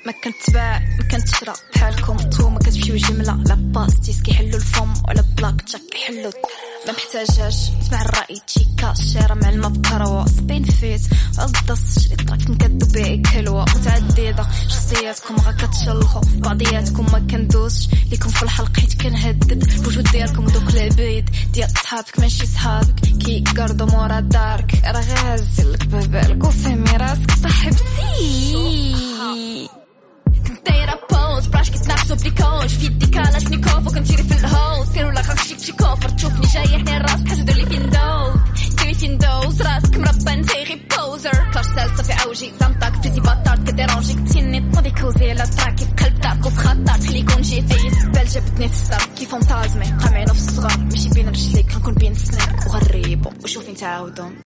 ما كنتباع ما كنتشرى بحالكم نتوما كتمشيو جمله لا باستيس كيحلوا الفم ولا بلاك تشاك كيحلوا ما محتاجاش تسمع الرأي تشيكا شيرة مع الماء بكروة سبين فيت الدص شريطات كنكدو بيعي كلوة متعددة شخصياتكم غا كتشلخو بعضياتكم ما كندوسش ليكم في الحلق حيت كنهدد الوجود ديالكم دوك العبيد ديال صحابك ماشي صحابك كي قردو مورا دارك راه غازلك ببالك وفهمي راسك صاحبتي دايرة بوز براش كتنافسو بليكوش في الديكالاش نيكوف وكنتيري في الهوز كانوا لا غنشيك شي كوفر تشوفني جاي حني راسك حاجة دولي فين دوز راسك مربى نتي غي بوزر كلاش سالسة في عوجي زمطاك فيزي بطارت كديرونجيك تيني طبي كوزي على تراكي بقلب داك وفي خطار تخليكون جيتي بال جابتني في السر كيفهم طازمي قامعينو في الصغار ماشي بين رجليك غنكون بين السنان وغريبو وشوفي نتعاودو